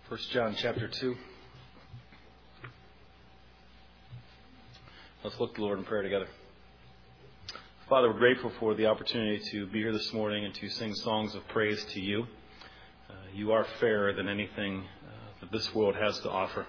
1 John chapter 2. Let's look to the Lord in prayer together. Father, we're grateful for the opportunity to be here this morning and to sing songs of praise to you. You are fairer than anything that this world has to offer.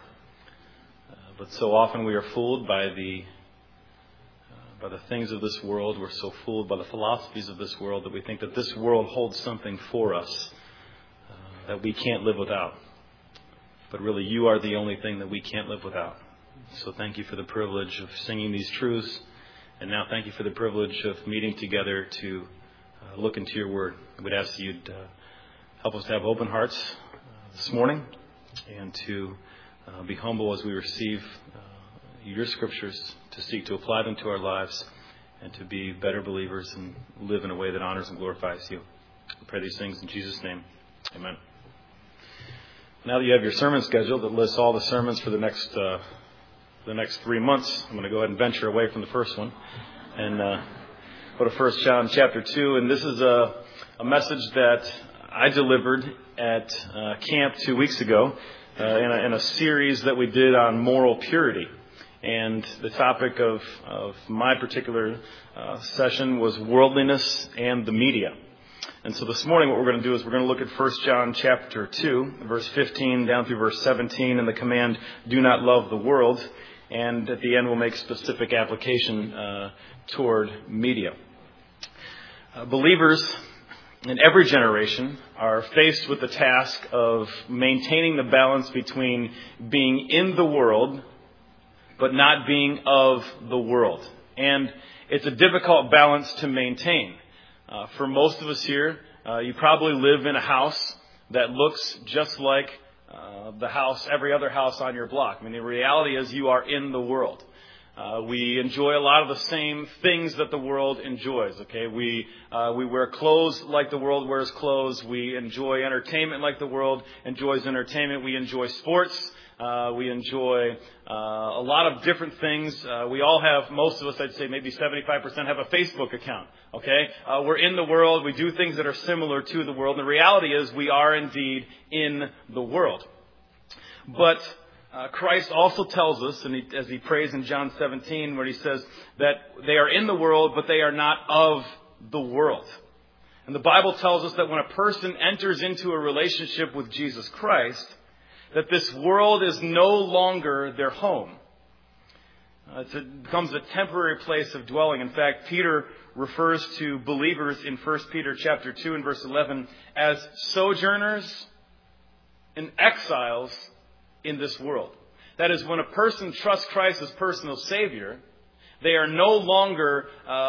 But so often we are fooled by the things of this world. We're so fooled by the philosophies of this world that we think that this world holds something for us that we can't live without. But really, you are the only thing that we can't live without. So thank you for the privilege of singing these truths. And now thank you for the privilege of meeting together to look into your word. I would ask that you'd help us to have open hearts this morning and to be humble as we receive your scriptures, to seek to apply them to our lives and to be better believers and live in a way that honors and glorifies you. I pray these things in Jesus' name. Amen. Now that you have your sermon schedule that lists all the sermons for the next 3 months, I'm going to go ahead and venture away from the first one and go to 1 John chapter 2. And this is a message that I delivered at camp 2 weeks ago in a series that we did on moral purity. And the topic of my particular session was worldliness and the media. And so this morning what we're going to do is we're going to look at 1 John chapter 2, verse 15 down through verse 17, and the command, do not love the world. And at the end we'll make specific application toward media. Believers in every generation are faced with the task of maintaining the balance between being in the world but not being of the world. And it's a difficult balance to maintain. For most of us here, you probably live in a house that looks just like every other house on your block. I mean, the reality is you are in the world. We enjoy a lot of the same things that the world enjoys. Okay, we wear clothes like the world wears clothes. We enjoy entertainment like the world enjoys entertainment. We enjoy sports. We enjoy a lot of different things. We all have, most of us, I'd say maybe 75% have a Facebook account. Okay, we're in the world. We do things that are similar to the world. And the reality is we are indeed in the world. But Christ also tells us, and as he prays in John 17, where he says that they are in the world, but they are not of the world. And the Bible tells us that when a person enters into a relationship with Jesus Christ, that this world is no longer their home. It becomes a temporary place of dwelling. In fact, Peter refers to believers in 1 Peter chapter 2 and verse 11 as sojourners and exiles in this world. That is, when a person trusts Christ as personal Savior, they are no longer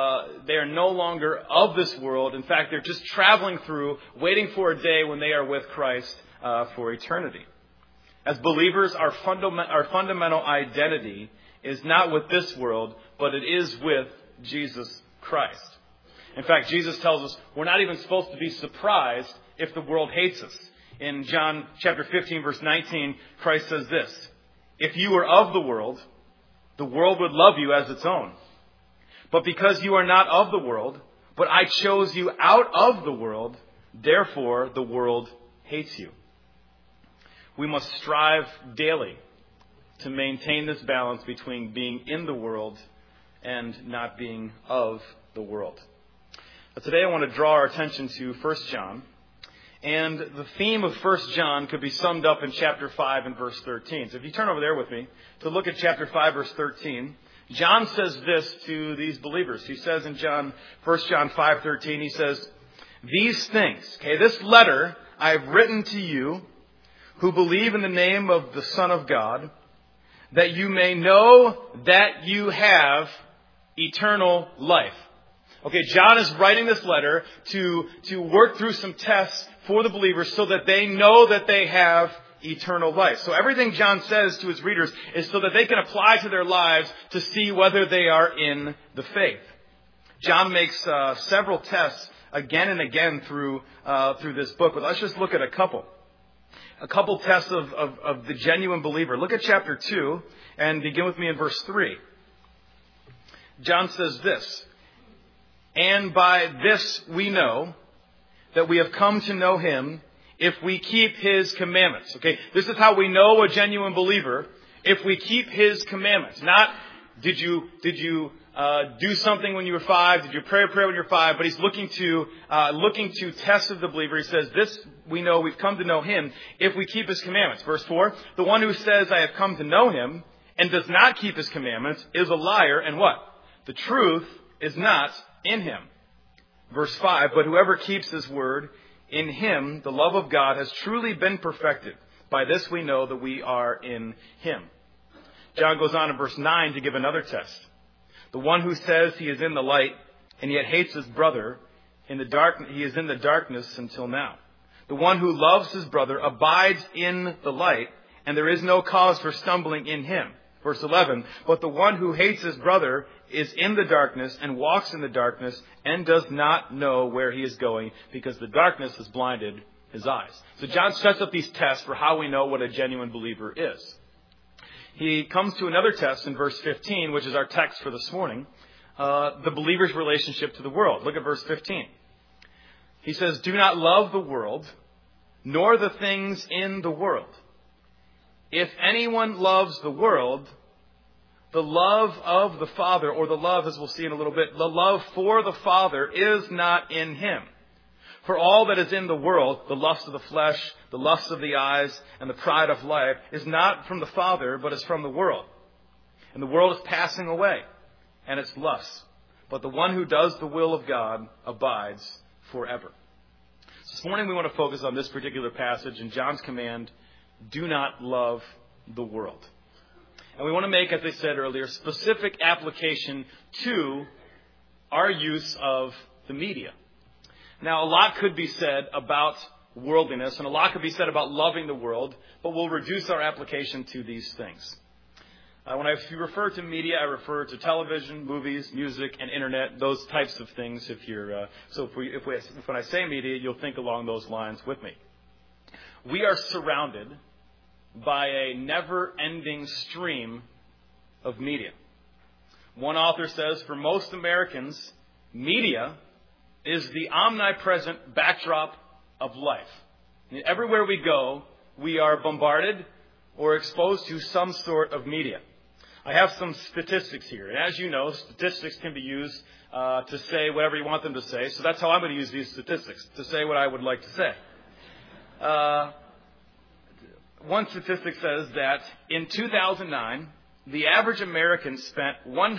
of this world. In fact, they're just traveling through, waiting for a day when they are with Christ for eternity. As believers, our fundamental identity is not with this world, but it is with Jesus Christ. In fact, Jesus tells us we're not even supposed to be surprised if the world hates us. In John chapter 15, verse 19, Christ says this, if you were of the world would love you as its own. But because you are not of the world, but I chose you out of the world, therefore the world hates you. We must strive daily to maintain this balance between being in the world and not being of the world. But today I want to draw our attention to 1 John. And the theme of 1 John could be summed up in chapter 5 and verse 13. So if you turn over there with me to look at chapter 5, verse 13, John says this to these believers. He says in 1 John 5:13, he says, these things, this letter I have written to you who believe in the name of the Son of God, that you may know that you have eternal life. Okay, John is writing this letter to work through some tests for the believers so that they know that they have eternal life. So everything John says to his readers is so that they can apply to their lives to see whether they are in the faith. John makes several tests again and again through this book, but let's just look at a couple. A couple tests of the genuine believer. Look at chapter 2 and begin with me in verse 3. John says this, and by this we know that we have come to know him if we keep His commandments. Okay, this is how we know a genuine believer, if we keep His commandments. Not, did you do something when you were 5? Did you pray a prayer when you were 5? But He's looking to test of the believer. He says, this we know, we've come to know Him if we keep His commandments. Verse 4, the one who says, I have come to know Him, and does not keep His commandments, is a liar, and what? The truth is not in him. Verse 5, but whoever keeps His word, in Him the love of God has truly been perfected. By this we know that we are in Him. John goes on in verse 9 to give another test. The one who says he is in the light, and yet hates his brother, he is in the darkness until now. The one who loves his brother abides in the light, and there is no cause for stumbling in him. Verse 11, but the one who hates his brother is in the darkness and walks in the darkness and does not know where he is going, because the darkness has blinded his eyes. So John sets up these tests for how we know what a genuine believer is. He comes to another test in verse 15, which is our text for this morning, the believer's relationship to the world. Look at verse 15. He says, do not love the world, nor the things in the world. If anyone loves the world, the love of the Father, or the love, as we'll see in a little bit, the love for the Father is not in him. For all that is in the world, the lust of the flesh, the lust of the eyes, and the pride of life, is not from the Father, but is from the world. And the world is passing away, and its lusts. But the one who does the will of God abides forever. So this morning we want to focus on this particular passage in John's command, do not love the world. And we want to make, as I said earlier, specific application to our use of the media. Now, a lot could be said about worldliness, and a lot could be said about loving the world, but we'll reduce our application to these things. If you refer to media, I refer to television, movies, music, and internet, those types of things. When I say media, you'll think along those lines with me. We are surrounded by a never-ending stream of media. One author says, for most Americans, media is the omnipresent backdrop of life. Everywhere we go, we are bombarded or exposed to some sort of media. I have some statistics here. And as you know, statistics can be used to say whatever you want them to say. So that's how I'm going to use these statistics, to say what I would like to say. One statistic says that in 2009, the average American spent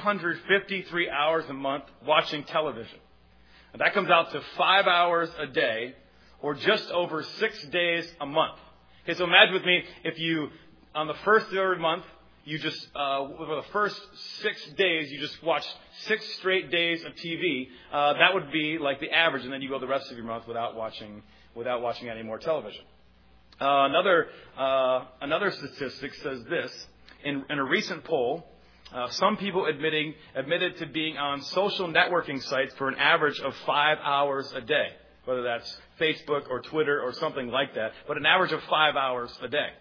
153 hours a month watching television. And that comes out to 5 hours a day, or just over 6 days a month. Okay, so imagine with me, if you, on the first of every month, you just, over the first 6 days, you just watched 6 straight days of TV. That would be like the average, and then you go the rest of your month without watching any more television. Another statistic says this. In a recent poll, some people admitted to being on social networking sites for an average of 5 hours a day, whether that's Facebook or Twitter or something like that, but an average of 5 hours a day.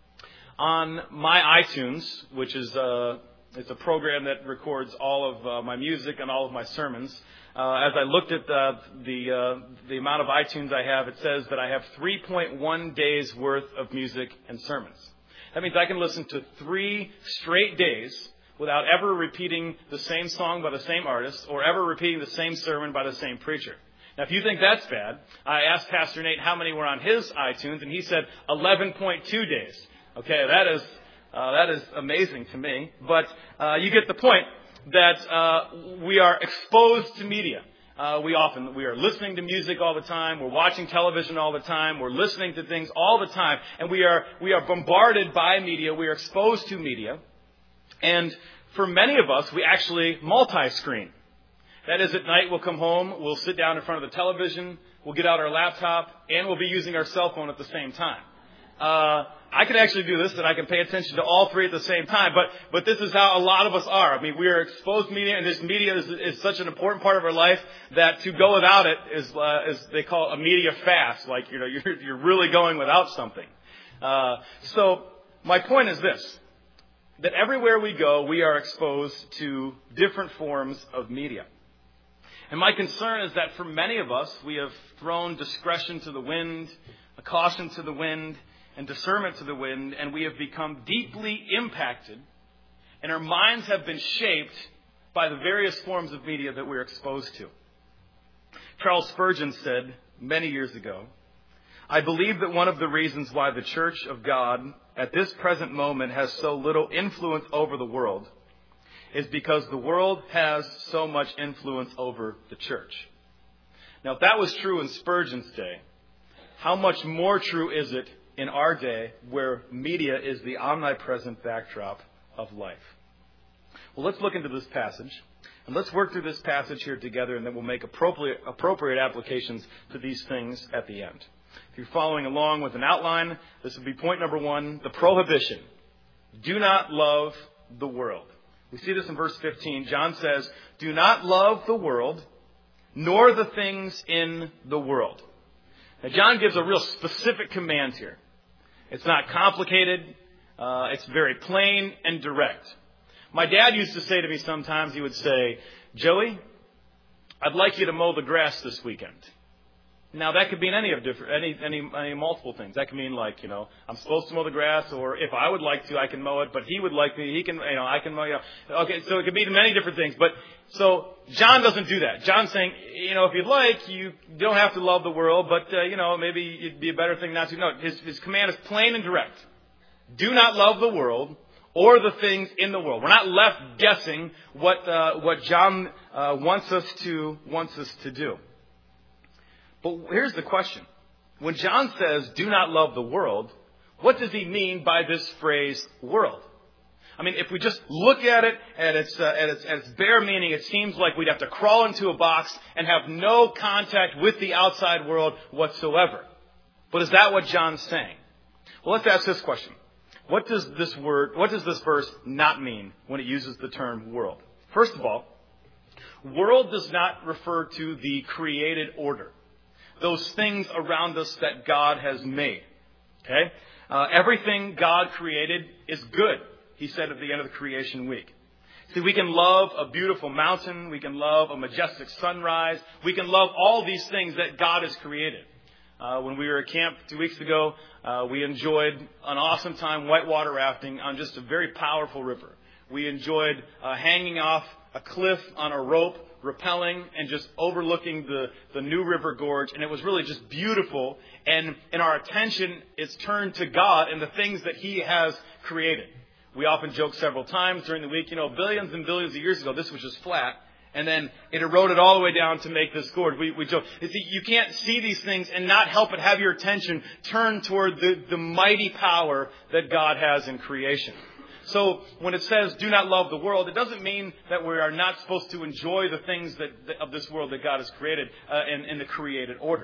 On my iTunes, which is it's a program that records all of my music and all of my sermons, as I looked at the amount of iTunes I have, it says that I have 3.1 days worth of music and sermons. That means I can listen to 3 straight days without ever repeating the same song by the same artist or ever repeating the same sermon by the same preacher. Now, if you think that's bad, I asked Pastor Nate how many were on his iTunes, and he said 11.2 days. Okay, that is amazing to me. But you get the point that we are exposed to media. We are listening to music all the time. We're watching television all the time. We're listening to things all the time. And we are bombarded by media. We are exposed to media. And for many of us, we actually multi-screen. That is, at night we'll come home, we'll sit down in front of the television, we'll get out our laptop, and we'll be using our cell phone at the same time. I can actually do this, and I can pay attention to all 3 at the same time, but this is how a lot of us are. I mean, we are exposed to media, and this media is such an important part of our life that to go without it is they call it a media fast, like, you're really going without something. So my point is this, that everywhere we go, we are exposed to different forms of media. And my concern is that for many of us, we have thrown discretion to the wind, a caution to the wind, and discernment to the wind, and we have become deeply impacted, and our minds have been shaped by the various forms of media that we're exposed to. Charles Spurgeon said many years ago, "I believe that one of the reasons why the Church of God at this present moment has so little influence over the world is because the world has so much influence over the church." Now, if that was true in Spurgeon's day, how much more true is it in our day where media is the omnipresent backdrop of life? Well, let's look into this passage, and let's work through this passage here together, and then we'll make appropriate applications to these things at the end. If you're following along with an outline, this would be point number 1, the prohibition. Do not love the world. We see this in verse 15. John says, "Do not love the world, nor the things in the world." Now, John gives a real specific command here. It's not complicated. It's very plain and direct. My dad used to say to me sometimes, he would say, "Joey, I'd like you to mow the grass this weekend." Now, that could mean any multiple things. That could mean I'm supposed to mow the grass, or if I would like to, I can mow it, but he would like me, I can mow, Okay, so it could mean many different things. But, so, John doesn't do that. John's saying, if you'd like, you don't have to love the world, but, maybe it'd be a better thing not to. No, his command is plain and direct. Do not love the world or the things in the world. We're not left guessing what John wants us to do. But here's the question. When John says, "Do not love the world," what does he mean by this phrase, world? I mean, if we just look at it at its bare meaning, it seems like we'd have to crawl into a box and have no contact with the outside world whatsoever. But is that what John's saying? Well, let's ask this question. What does this verse not mean when it uses the term world? First of all, world does not refer to the created order, those things around us that God has made. Okay? Everything God created is good, he said at the end of the creation week. See, we can love a beautiful mountain. We can love a majestic sunrise. We can love all these things that God has created. When we were at camp 2 weeks ago, we enjoyed an awesome time whitewater rafting on just a very powerful river. We enjoyed hanging off a cliff on a rope, rappelling, and just overlooking the New River Gorge. And it was really just beautiful. And our attention is turned to God and the things that he has created. We often joke several times during the week, billions and billions of years ago, this was just flat. And then it eroded all the way down to make this gorge. We joke. You can't see these things and not help but have your attention turned toward the mighty power that God has in creation. So when it says, "Do not love the world," it doesn't mean that we are not supposed to enjoy the things of this world that God has created in the created order.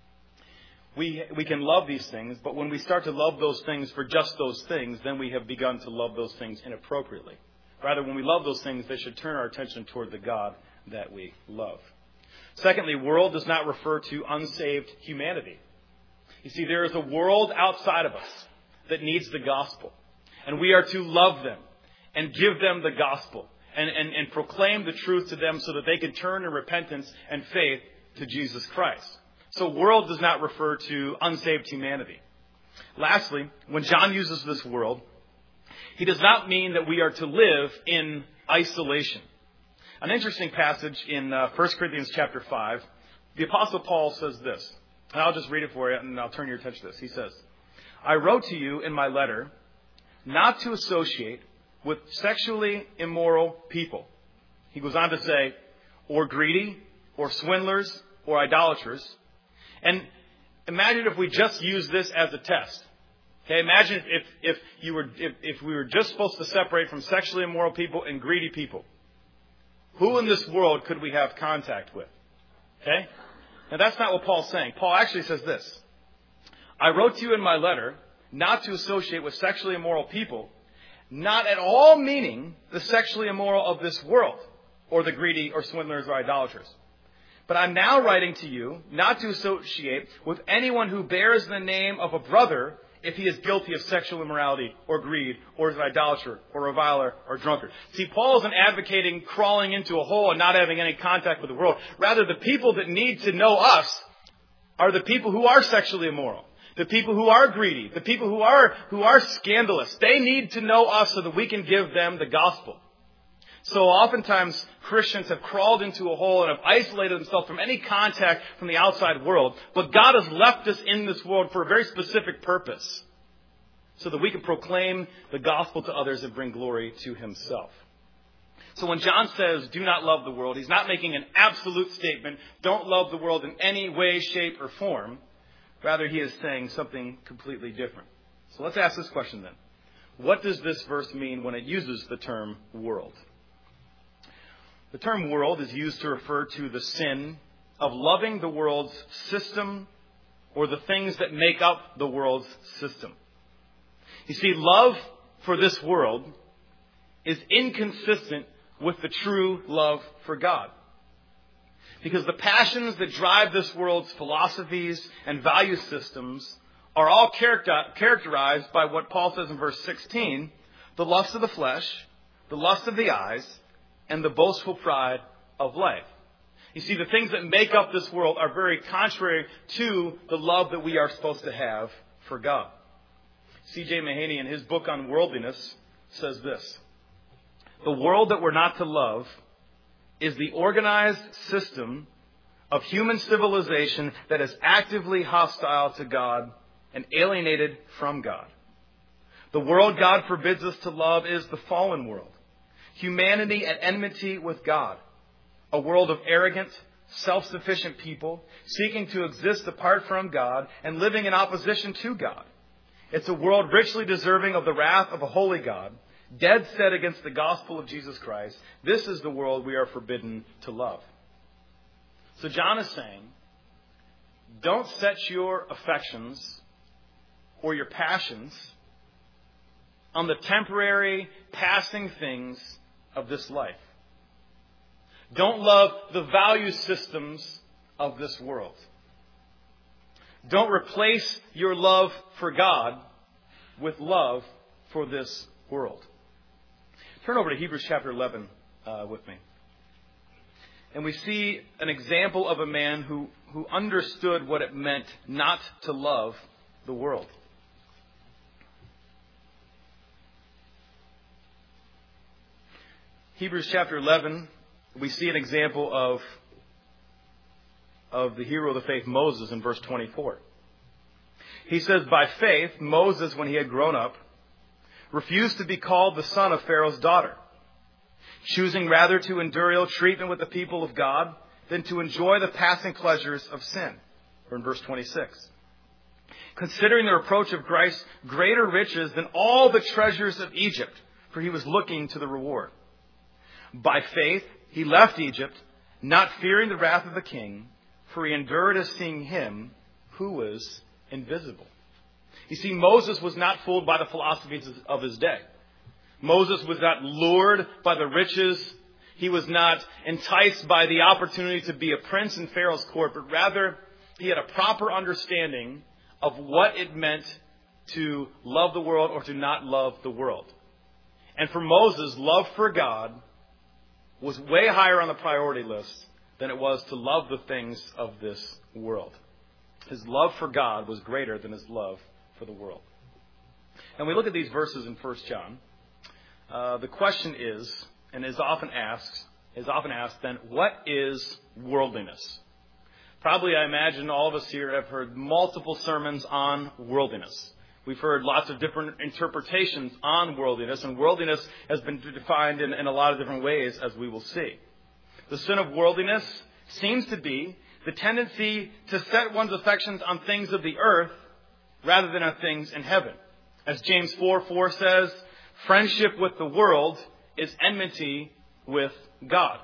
We can love these things, but when we start to love those things for just those things, then we have begun to love those things inappropriately. Rather, when we love those things, they should turn our attention toward the God that we love. Secondly, world does not refer to unsaved humanity. You see, there is a world outside of us that needs the gospel. And we are to love them and give them the gospel and proclaim the truth to them so that they can turn in repentance and faith to Jesus Christ. So world does not refer to unsaved humanity. Lastly, when John uses this world, he does not mean that we are to live in isolation. An interesting passage in 1 Corinthians chapter 5, the Apostle Paul says this. And I'll just read it for you and I'll turn your attention to this. He says, "I wrote to you in my letter not to associate with sexually immoral people." He goes on to say, "or greedy, or swindlers, or idolaters." And imagine if we just use this as a test. Okay, imagine if we were just supposed to separate from sexually immoral people and greedy people. Who in this world could we have contact with? Okay? Now that's not what Paul's saying. Paul actually says this. "I wrote to you in my letter not to associate with sexually immoral people, not at all meaning the sexually immoral of this world, or the greedy, or swindlers, or idolaters. But I'm now writing to you not to associate with anyone who bears the name of a brother if he is guilty of sexual immorality or greed or is an idolater or reviler or drunkard. See, Paul isn't advocating crawling into a hole and not having any contact with the world. Rather, the people that need to know us are the people who are sexually immoral, the people who are greedy, the people who are scandalous. They need to know us so that we can give them the gospel. So oftentimes Christians have crawled into a hole and have isolated themselves from any contact from the outside world. But God has left us in this world for a very specific purpose, so that we can proclaim the gospel to others and bring glory to himself. So when John says, do not love the world, he's not making an absolute statement. Don't love the world in any way, shape, or form. Rather, he is saying something completely different. So let's ask this question then. What does this verse mean when it uses the term world? The term world is used to refer to the sin of loving the world's system or the things that make up the world's system. You see, love for this world is inconsistent with the true love for God. Because the passions that drive this world's philosophies and value systems are all characterized by what Paul says in verse 16, the lust of the flesh, the lust of the eyes, and the boastful pride of life. You see, the things that make up this world are very contrary to the love that we are supposed to have for God. C.J. Mahaney, in his book on worldliness, says this: the world that we're not to love is the organized system of human civilization that is actively hostile to God and alienated from God. The world God forbids us to love is the fallen world. Humanity at enmity with God. A world of arrogant, self-sufficient people seeking to exist apart from God and living in opposition to God. It's a world richly deserving of the wrath of a holy God, dead set against the gospel of Jesus Christ. This is the world we are forbidden to love. So John is saying, don't set your affections or your passions on the temporary, passing things of this life. Don't love the value systems of this world. Don't replace your love for God with love for this world. Turn over to Hebrews chapter 11 with me. And we see an example of a man who understood what it meant not to love the world. Hebrews chapter 11, we see an example of the hero of the faith, Moses, in verse 24. He says, by faith, Moses, when he had grown up, refused to be called the son of Pharaoh's daughter, choosing rather to endure ill treatment with the people of God than to enjoy the passing pleasures of sin. Or in verse 26. Considering the reproach of Christ greater riches than all the treasures of Egypt, for he was looking to the reward. By faith, he left Egypt, not fearing the wrath of the king, for he endured as seeing him who was invisible. You see, Moses was not fooled by the philosophies of his day. Moses was not lured by the riches. He was not enticed by the opportunity to be a prince in Pharaoh's court, but rather he had a proper understanding of what it meant to love the world or to not love the world. And for Moses, love for God was way higher on the priority list than it was to love the things of this world. His love for God was greater than his love for the world. And we look at these verses in 1 John. The question is, and is often asked then, what is worldliness? Probably, I imagine all of us here have heard multiple sermons on worldliness. We've heard lots of different interpretations on worldliness, and worldliness has been defined in a lot of different ways, as we will see. The sin of worldliness seems to be the tendency to set one's affections on things of the earth rather than on things in heaven. As James 4:4 says, friendship with the world is enmity with God.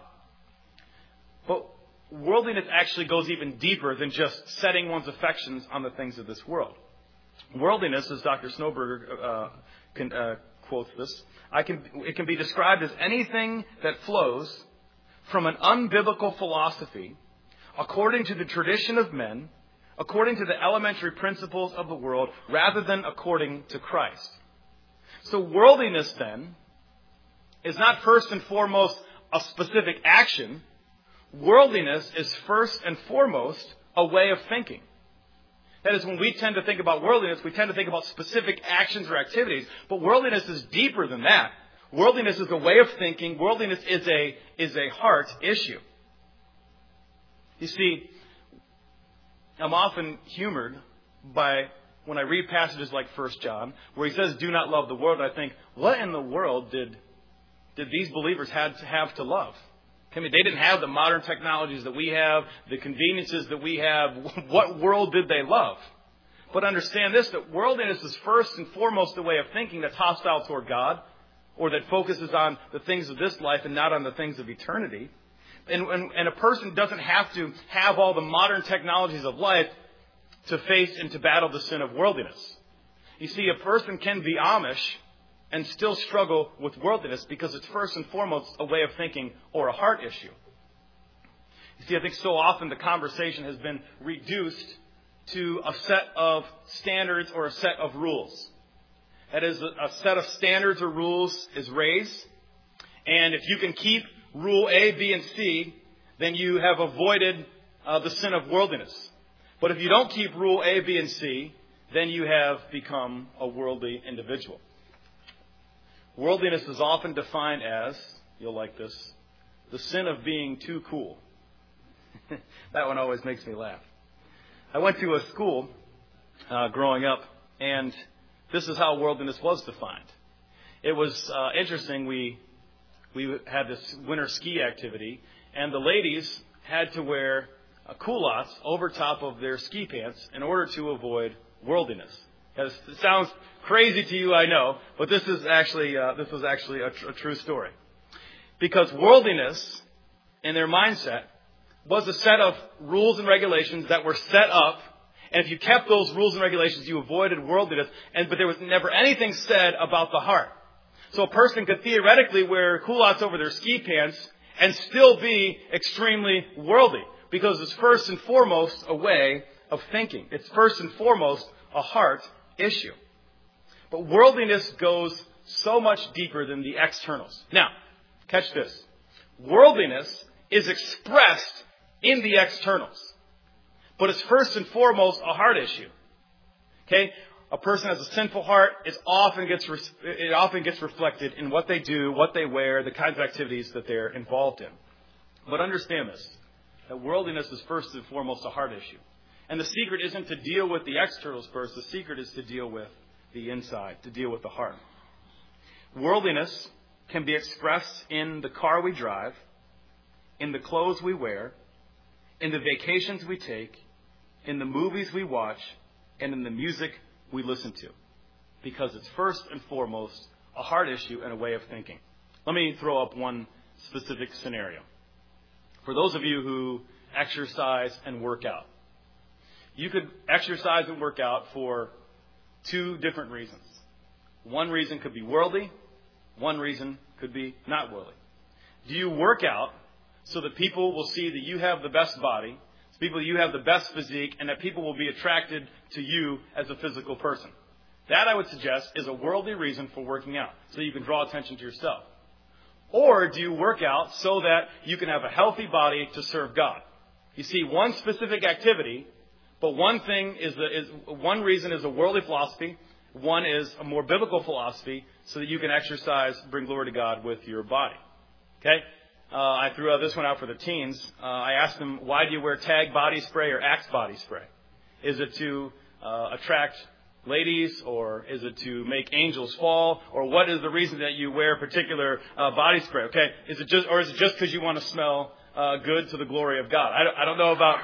But worldliness actually goes even deeper than just setting one's affections on the things of this world. Worldliness, as Dr. Snowberger quotes this, it can be described as anything that flows from an unbiblical philosophy according to the tradition of men, according to the elementary principles of the world, rather than according to Christ. So worldliness, then, is not first and foremost a specific action. Worldliness is first and foremost a way of thinking. That is, when we tend to think about worldliness, we tend to think about specific actions or activities. But worldliness is deeper than that. Worldliness is a way of thinking. Worldliness is a heart issue. You see, I'm often humored by when I read passages like 1 John, where he says, do not love the world. I think, what in the world did these believers have to love? I mean, they didn't have the modern technologies that we have, the conveniences that we have. What world did they love? But understand this, that worldliness is first and foremost a way of thinking that's hostile toward God, or that focuses on the things of this life and not on the things of eternity. And a person doesn't have to have all the modern technologies of life to face and to battle the sin of worldliness. You see, a person can be Amish and still struggle with worldliness because it's first and foremost a way of thinking or a heart issue. You see, I think so often the conversation has been reduced to a set of standards or a set of rules. That is, a set of standards or rules is raised, and if you can keep rule A, B, and C, then you have avoided the sin of worldliness. But if you don't keep rule A, B, and C, then you have become a worldly individual. Worldliness is often defined as, you'll like this, the sin of being too cool. That one always makes me laugh. I went to a school growing up, and this is how worldliness was defined. It was interesting. We had this winter ski activity, and the ladies had to wear culottes over top of their ski pants in order to avoid worldliness. It sounds crazy to you, I know, but this was actually a true story. Because worldliness, in their mindset, was a set of rules and regulations that were set up, and if you kept those rules and regulations, you avoided worldliness, but there was never anything said about the heart. So a person could theoretically wear culottes over their ski pants and still be extremely worldly, because it's first and foremost a way of thinking. It's first and foremost a heart issue. But worldliness goes so much deeper than the externals. Now, catch this. Worldliness is expressed in the externals, but it's first and foremost a heart issue. Okay? A person has a sinful heart. It often gets reflected in what they do, what they wear, the kinds of activities that they're involved in. But understand this, that worldliness is first and foremost a heart issue. And the secret isn't to deal with the externals first. The secret is to deal with the inside, to deal with the heart. Worldliness can be expressed in the car we drive, in the clothes we wear, in the vacations we take, in the movies we watch, and in the music we listen to. Because it's first and foremost a heart issue and a way of thinking. Let me throw up one specific scenario. For those of you who exercise and work out, you could exercise and work out for two different reasons. One reason could be worldly. One reason could be not worldly. Do you work out so that people will see that you have the best body, people you have the best physique, and that people will be attracted to you as a physical person? That, I would suggest, is a worldly reason for working out, so you can draw attention to yourself. Or do you work out so that you can have a healthy body to serve God? You see, one specific activity, but one reason is a worldly philosophy, one is a more biblical philosophy, so that you can exercise, bring glory to God with your body. Okay? I threw this one out for the teens. I asked them, why do you wear Tag body spray or Axe body spray? Is it to attract ladies, or is it to make angels fall, or what is the reason that you wear a particular body spray? Okay, is it just because you want to smell good to the glory of God? I don't know about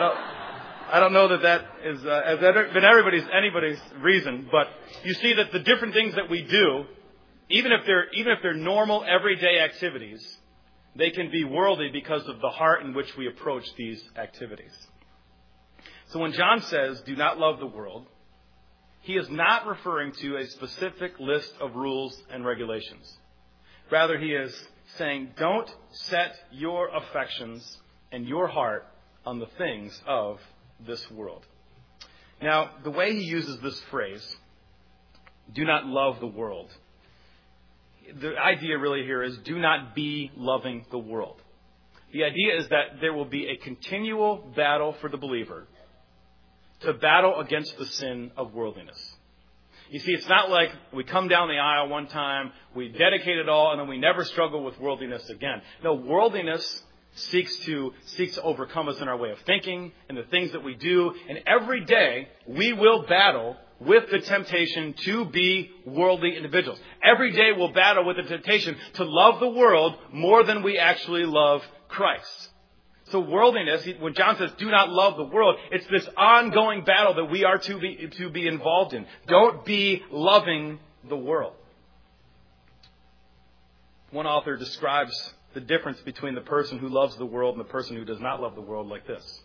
I don't know that is has been anybody's reason, but you see that the different things that we do, even if they're normal everyday activities, they can be worldly because of the heart in which we approach these activities. So when John says, do not love the world, he is not referring to a specific list of rules and regulations. Rather, he is saying, don't set your affections and your heart on the things of this world. Now, the way he uses this phrase, do not love the world, the idea really here is do not be loving the world. The idea is that there will be a continual battle for the believer to battle against the sin of worldliness. You see, it's not like we come down the aisle one time, we dedicate it all, and then we never struggle with worldliness again. No, worldliness seeks to overcome us in our way of thinking and the things that we do. And every day we will battle with the temptation to be worldly individuals. Every day we'll battle with the temptation to love the world more than we actually love Christ. So worldliness, when John says do not love the world, it's this ongoing battle that we are to be involved in. Don't be loving the world. One author describes the difference between the person who loves the world and the person who does not love the world like this.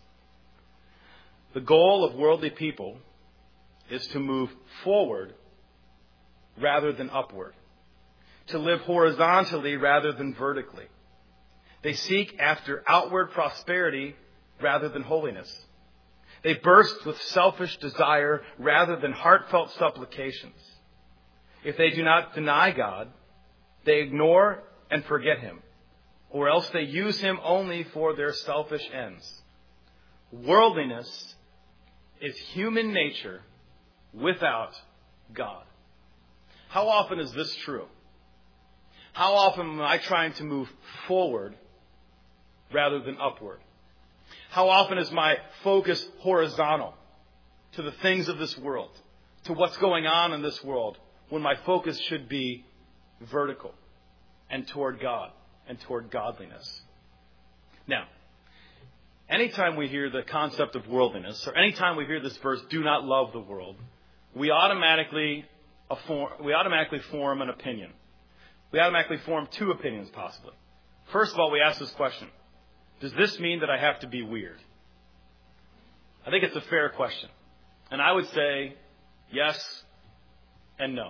The goal of worldly people is to move forward rather than upward, to live horizontally rather than vertically. They seek after outward prosperity rather than holiness. They burst with selfish desire rather than heartfelt supplications. If they do not deny God, they ignore and forget Him, or else they use Him only for their selfish ends. Worldliness is human nature without God. How often is this true? How often am I trying to move forward rather than upward? How often is my focus horizontal to the things of this world, to what's going on in this world, when my focus should be vertical and toward God and toward godliness? Now, anytime we hear the concept of worldliness, or anytime we hear this verse, do not love the world, we automatically form an opinion. We automatically form two opinions, possibly. First of all, we ask this question: does this mean that I have to be weird? I think it's a fair question. And I would say yes and no.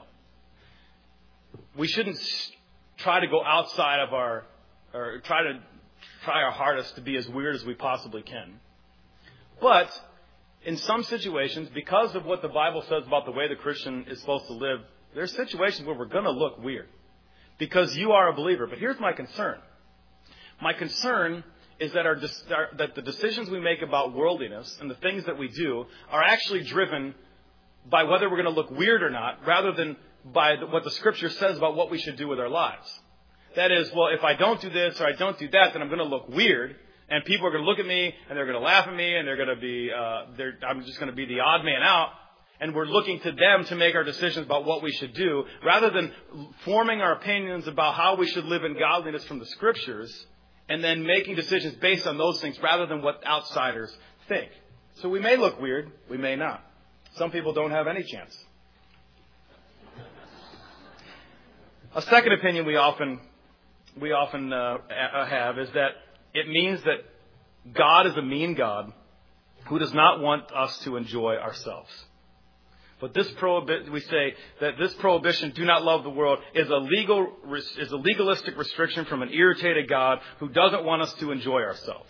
We shouldn't try to go outside of or try our hardest to be as weird as we possibly can. But in some situations, because of what the Bible says about the way the Christian is supposed to live, there's situations where we're going to look weird because you are a believer. But here's my concern. My concern is that that the decisions we make about worldliness and the things that we do are actually driven by whether we're going to look weird or not, rather than by what the Scripture says about what we should do with our lives. That is, well, if I don't do this or I don't do that, then I'm going to look weird, and people are going to look at me and they're going to laugh at me, and they're going to be, I'm just going to be the odd man out. And we're looking to them to make our decisions about what we should do, rather than forming our opinions about how we should live in godliness from the Scriptures, and then making decisions based on those things rather than what outsiders think. So we may look weird, we may not. Some people don't have any chance. A second opinion we often have is that it means that God is a mean God who does not want us to enjoy ourselves. But we say that this prohibition, do not love the world, is a legalistic restriction from an irritated God who doesn't want us to enjoy ourselves.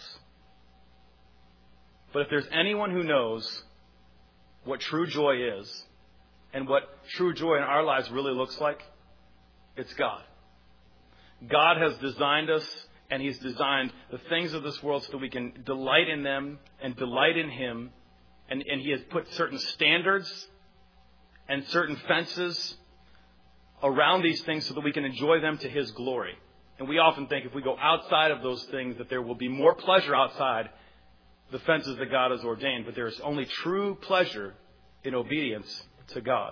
But if there's anyone who knows what true joy is and what true joy in our lives really looks like, it's God. God has designed us, and He's designed the things of this world so that we can delight in them and delight in Him. And He has put certain standards and certain fences around these things so that we can enjoy them to His glory. And we often think if we go outside of those things that there will be more pleasure outside the fences that God has ordained. But there is only true pleasure in obedience to God.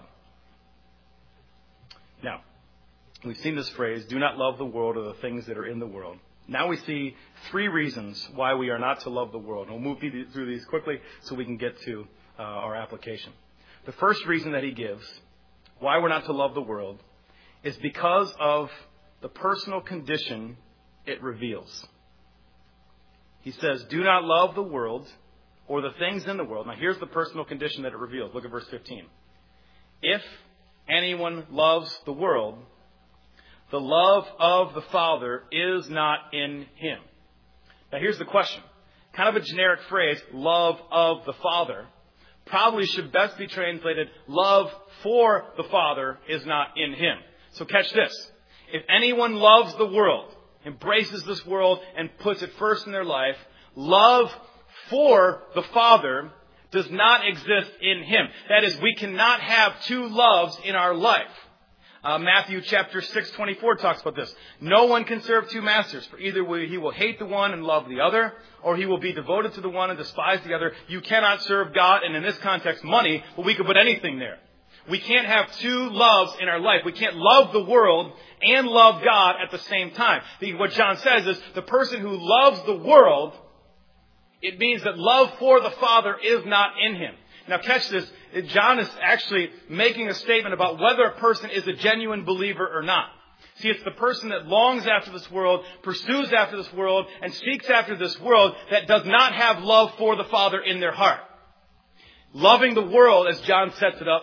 Now, we've seen this phrase, do not love the world or the things that are in the world. Now we see three reasons why we are not to love the world. We'll move through these quickly so we can get to our application. The first reason that he gives why we're not to love the world is because of the personal condition it reveals. He says, do not love the world or the things in the world. Now here's the personal condition that it reveals. Look at verse 15. If anyone loves the world, the love of the Father is not in him. Now here's the question. Kind of a generic phrase, love of the Father. probably should best be translated, love for the Father is not in him. So catch this. If anyone loves the world, embraces this world, and puts it first in their life, love for the Father does not exist in him. That is, we cannot have two loves in our life. Matthew chapter 6:24 talks about this. No one can serve two masters, for either he will hate the one and love the other, or he will be devoted to the one and despise the other. You cannot serve God, and in this context, money, but we could put anything there. We can't have two loves in our life. We can't love the world and love God at the same time. What John says is the person who loves the world, it means that love for the Father is not in him. Now catch this. John is actually making a statement about whether a person is a genuine believer or not. See, it's the person that longs after this world, pursues after this world, and seeks after this world that does not have love for the Father in their heart. Loving the world, as John sets it up,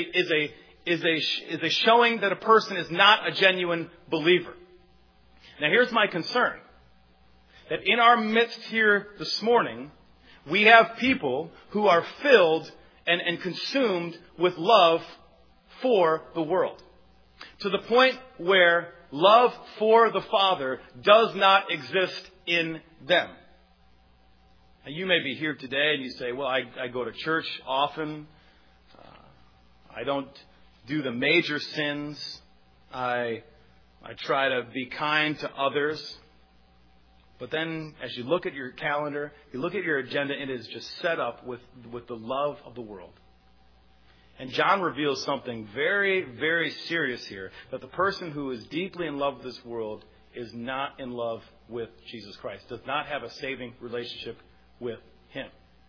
is a showing that a person is not a genuine believer. Now here's my concern. That in our midst here this morning, we have people who are filled and consumed with love for the world. To the point where love for the Father does not exist in them. Now, you may be here today and you say, well, I go to church often. I don't do the major sins. I try to be kind to others. But then, as you look at your calendar, you look at your agenda, and it is just set up with the love of the world. And John reveals something very, very serious here, that the person who is deeply in love with this world is not in love with Jesus Christ, does not have a saving relationship with him.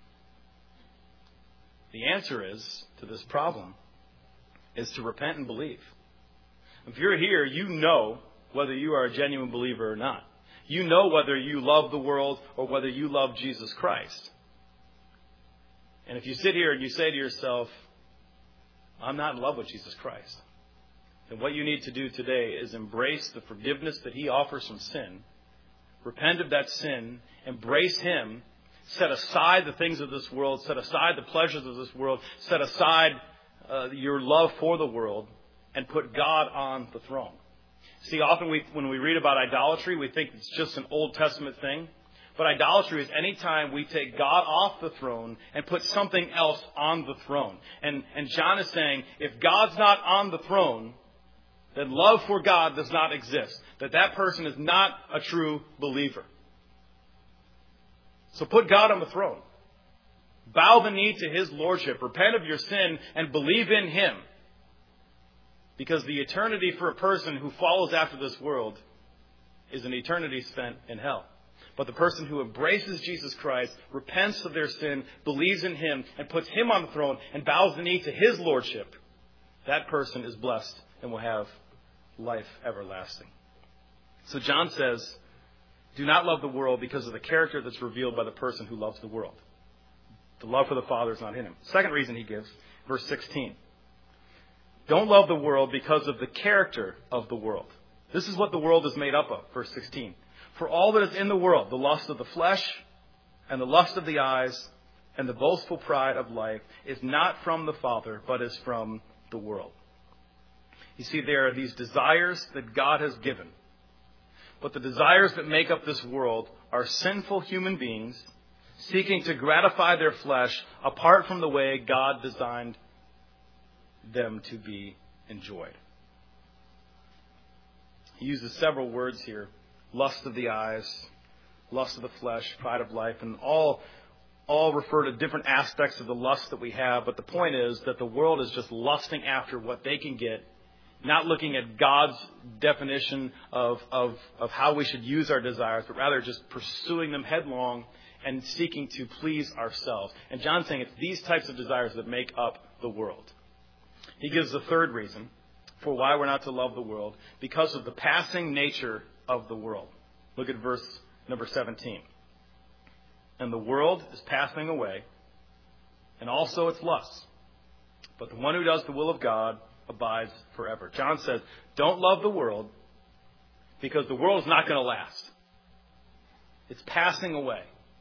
The answer to this problem is to repent and believe. If you're here, you know whether you are a genuine believer or not. You know whether you love the world or whether you love Jesus Christ. And if you sit here and you say to yourself, I'm not in love with Jesus Christ, then what you need to do today is embrace the forgiveness that he offers from sin, repent of that sin, embrace him, set aside the things of this world, set aside the pleasures of this world, set aside your love for the world, and put God on the throne. See, often when we read about idolatry, we think it's just an Old Testament thing. But idolatry is any time we take God off the throne and put something else on the throne. And John is saying, if God's not on the throne, then love for God does not exist. That person is not a true believer. So put God on the throne. Bow the knee to his lordship. Repent of your sin and believe in him. Because the eternity for a person who follows after this world is an eternity spent in hell. But the person who embraces Jesus Christ, repents of their sin, believes in him, and puts him on the throne, and bows the knee to his lordship, that person is blessed and will have life everlasting. So John says, do not love the world because of the character that's revealed by the person who loves the world. The love for the Father is not in him. Second reason he gives, verse 16. Don't love the world because of the character of the world. This is what the world is made up of, verse 16. For all that is in the world, the lust of the flesh and the lust of the eyes and the boastful pride of life is not from the Father, but is from the world. You see, there are these desires that God has given. But the desires that make up this world are sinful human beings seeking to gratify their flesh apart from the way God designed them to be enjoyed. He uses several words here. Lust of the eyes, lust of the flesh, pride of life, and all refer to different aspects of the lust that we have. But the point is that the world is just lusting after what they can get, not looking at God's definition of how we should use our desires, but rather just pursuing them headlong and seeking to please ourselves. And John's saying it's these types of desires that make up the world. He gives the third reason for why we're not to love the world, because of the passing nature of the world. Look at verse number 17. And the world is passing away, and also its lusts. But the one who does the will of God abides forever. John says, don't love the world, because the world is not going to last. It's passing away.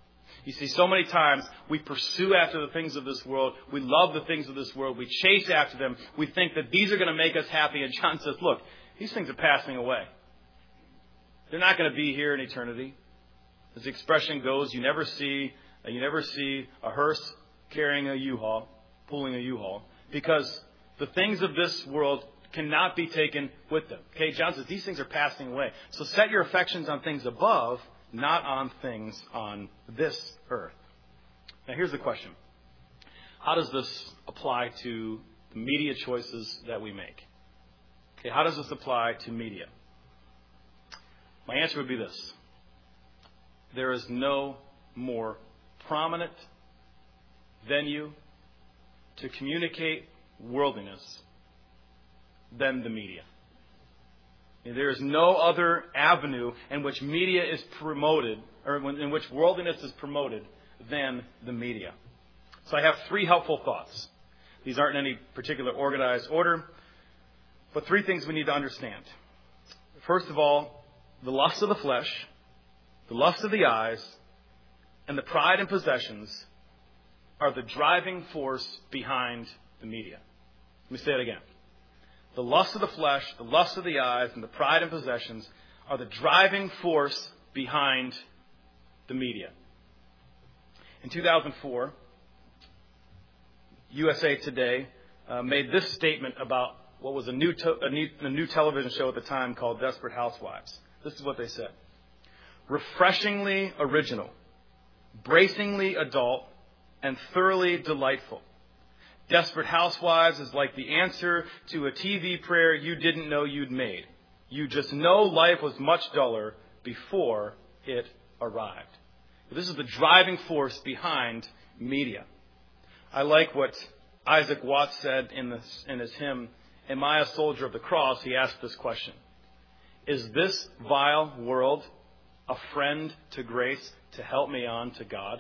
You see, so many times we pursue after the things of this world. We love the things of this world. We chase after them. We think that these are going to make us happy. And John says, look, these things are passing away. They're not going to be here in eternity. As the expression goes, you never see a hearse carrying a U-Haul, pulling a U-Haul, because the things of this world cannot be taken with them. Okay, John says these things are passing away. So set your affections on things above, not on things on this earth. Now here's the question. How does this apply to the media choices that we make? Okay, how does this apply to media? My answer would be this. There is no more prominent venue to communicate worldliness than the media. There is no other avenue in which media is promoted, or in which worldliness is promoted, than the media. So I have 3 helpful thoughts. These aren't in any particular organized order, but 3 things we need to understand. First of all, the lust of the flesh, the lust of the eyes, and the pride and possessions are the driving force behind the media. Let me say it again. The lust of the flesh, the lust of the eyes, and the pride and possessions are the driving force behind the media. In 2004, USA Today made this statement about what was a new television show at the time called Desperate Housewives. This is what they said. Refreshingly original, bracingly adult, and thoroughly delightful. Desperate Housewives is like the answer to a TV prayer you didn't know you'd made. You just know life was much duller before it arrived. This is the driving force behind media. I like what Isaac Watts said in his hymn, Am I a Soldier of the Cross? He asked this question. Is this vile world a friend to grace to help me on to God?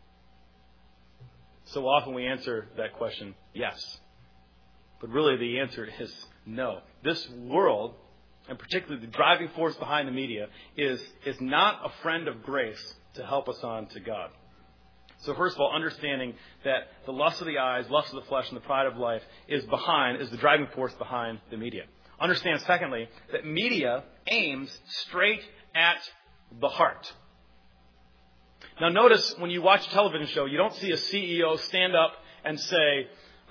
So often we answer that question, yes. But really the answer is no. This world, and particularly the driving force behind the media, is not a friend of grace to help us on to God. So first of all, understanding that the lust of the eyes, lust of the flesh, and the pride of life is the driving force behind the media. Understand, secondly, that media aims straight at the heart. Now notice when you watch a television show, you don't see a CEO stand up and say,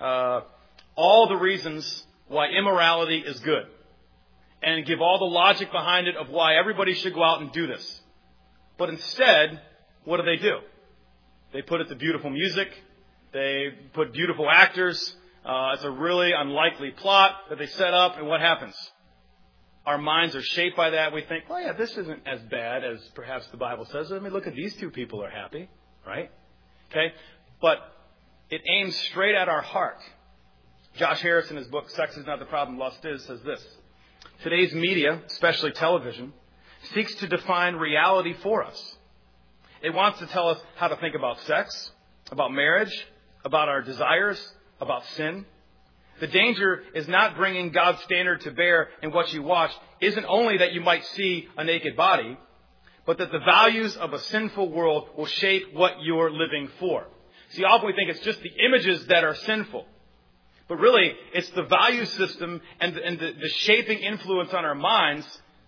all the reasons why immorality is good. And give all the logic behind it of why everybody should go out and do this. But instead, what do? They put it to beautiful music. They put beautiful actors. It's a really unlikely plot that they set up. And what happens? Our minds are shaped by that. We think, well, yeah, this isn't as bad as perhaps the Bible says. I mean, look at these 2 people are happy, right? Okay? But it aims straight at our heart. Josh Harris, in his book, Sex is Not the Problem, Lust Is, says this. Today's media, especially television, seeks to define reality for us. It wants to tell us how to think about sex, about marriage, about our desires, about sin. The danger is not bringing God's standard to bear in what you watch isn't only that you might see a naked body, but that the values of a sinful world will shape what you're living for. See, often we think it's just the images that are sinful. But really, it's the value system and the shaping influence on our minds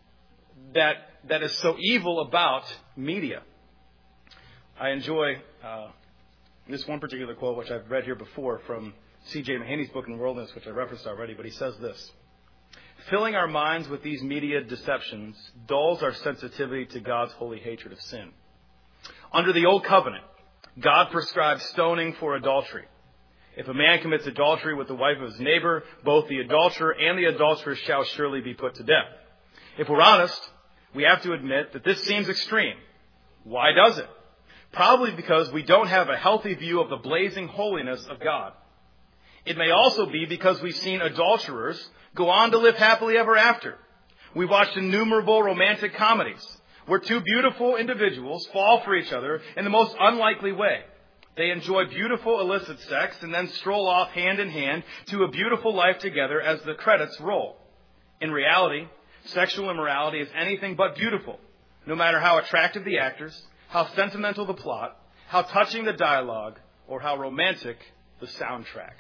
that is so evil about media. I enjoy this one particular quote, which I've read here before, from C.J. Mahaney's book in Worldliness, which I referenced already, but he says this. Filling our minds with these media deceptions dulls our sensitivity to God's holy hatred of sin. Under the Old Covenant, God prescribed stoning for adultery. If a man commits adultery with the wife of his neighbor, both the adulterer and the adulteress shall surely be put to death. If we're honest, we have to admit that this seems extreme. Why does it? Probably because we don't have a healthy view of the blazing holiness of God. It may also be because we've seen adulterers go on to live happily ever after. We've watched innumerable romantic comedies where 2 beautiful individuals fall for each other in the most unlikely way. They enjoy beautiful illicit sex and then stroll off hand in hand to a beautiful life together as the credits roll. In reality, sexual immorality is anything but beautiful, no matter how attractive the actors, how sentimental the plot, how touching the dialogue, or how romantic the soundtrack.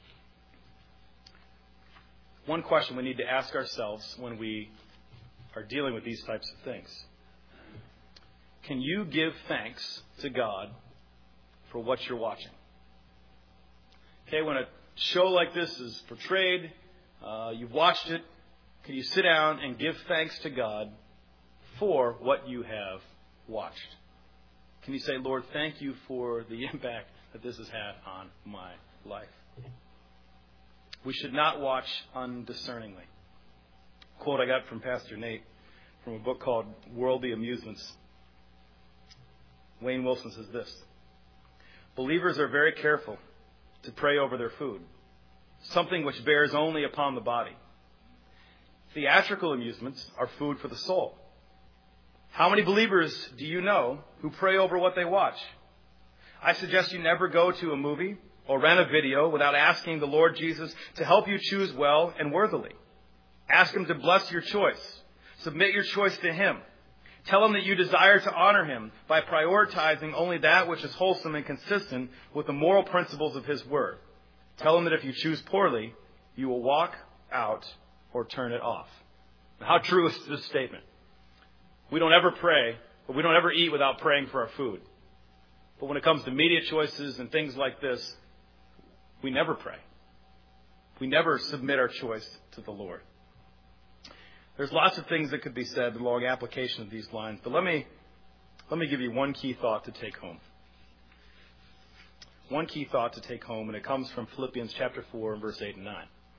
One question we need to ask ourselves when we are dealing with these types of things. Can you give thanks to God for what you're watching? Okay, when a show like this is portrayed, you've watched it, can you sit down and give thanks to God for what you have watched? Can you say, Lord, thank you for the impact that this has had on my life? We should not watch undiscerningly. A quote I got from Pastor Nate from a book called Worldly Amusements. Wayne Wilson says this: believers are very careful to pray over their food, something which bears only upon the body. Theatrical amusements are food for the soul. How many believers do you know who pray over what they watch? I suggest you never go to a movie or rent a video without asking the Lord Jesus to help you choose well and worthily. Ask Him to bless your choice. Submit your choice to Him. Tell Him that you desire to honor Him by prioritizing only that which is wholesome and consistent with the moral principles of His Word. Tell Him that if you choose poorly, you will walk out or turn it off. Now, how true is this statement? We don't ever pray, but we don't ever eat without praying for our food. But when it comes to media choices and things like this, we never pray. We never submit our choice to the Lord. There's lots of things that could be said in long application of these lines, but let me give you one key thought to take home. One key thought to take home, and it comes from Philippians chapter 4 and verse 8 and 9.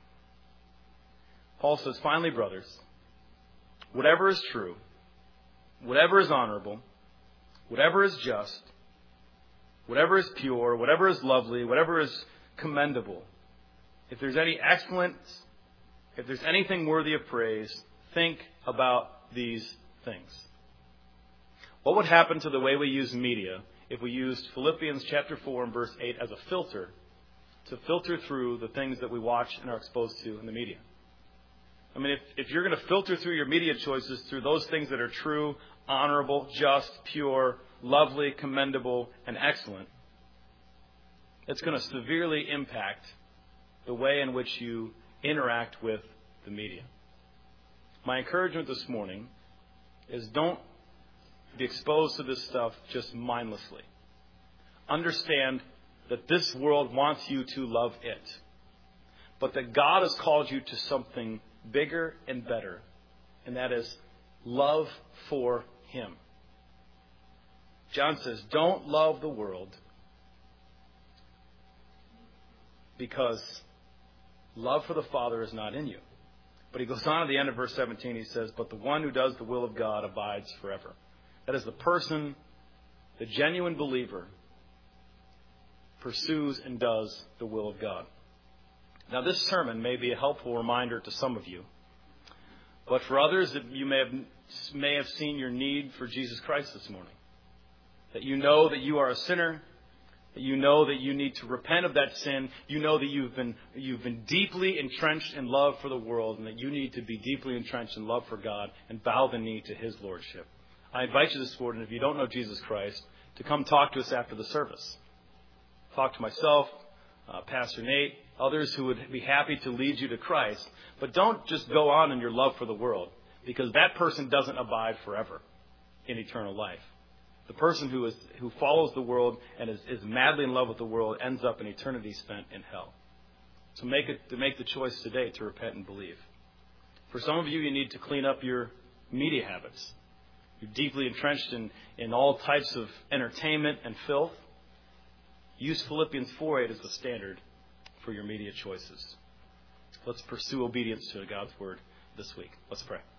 Paul says, finally, brothers, whatever is true, whatever is honorable, whatever is just, whatever is pure, whatever is lovely, whatever is commendable, if there's any excellence, if there's anything worthy of praise, think about these things. What would happen to the way we use media if we used Philippians chapter 4 and verse 8 as a filter to filter through the things that we watch and are exposed to in the media? I mean, if you're going to filter through your media choices through those things that are true, honorable, just, pure, lovely, commendable, and excellent, it's going to severely impact the way in which you interact with the media. My encouragement this morning is don't be exposed to this stuff just mindlessly. Understand that this world wants you to love it, but that God has called you to something bigger and better, and that is love for Him. John says, don't love the world, because love for the Father is not in you. But he goes on at the end of verse 17, he says, but the one who does the will of God abides forever. That is, the person, the genuine believer, pursues and does the will of God. Now, this sermon may be a helpful reminder to some of you, but for others, that you may have seen your need for Jesus Christ this morning. That you know that you are a sinner, that you know that you need to repent of that sin, you know that you've been deeply entrenched in love for the world, and that you need to be deeply entrenched in love for God and bow the knee to His Lordship. I invite you this morning, if you don't know Jesus Christ, to come talk to us after the service. Talk to myself, Pastor Nate, others who would be happy to lead you to Christ. But don't just go on in your love for the world, because that person doesn't abide forever in eternal life. The person who follows the world and is madly in love with the world ends up in eternity spent in hell. So make the choice today to repent and believe. For some of you, you need to clean up your media habits. You're deeply entrenched in all types of entertainment and filth. Use Philippians 4:8 as the standard for your media choices. Let's pursue obedience to God's word this week. Let's pray.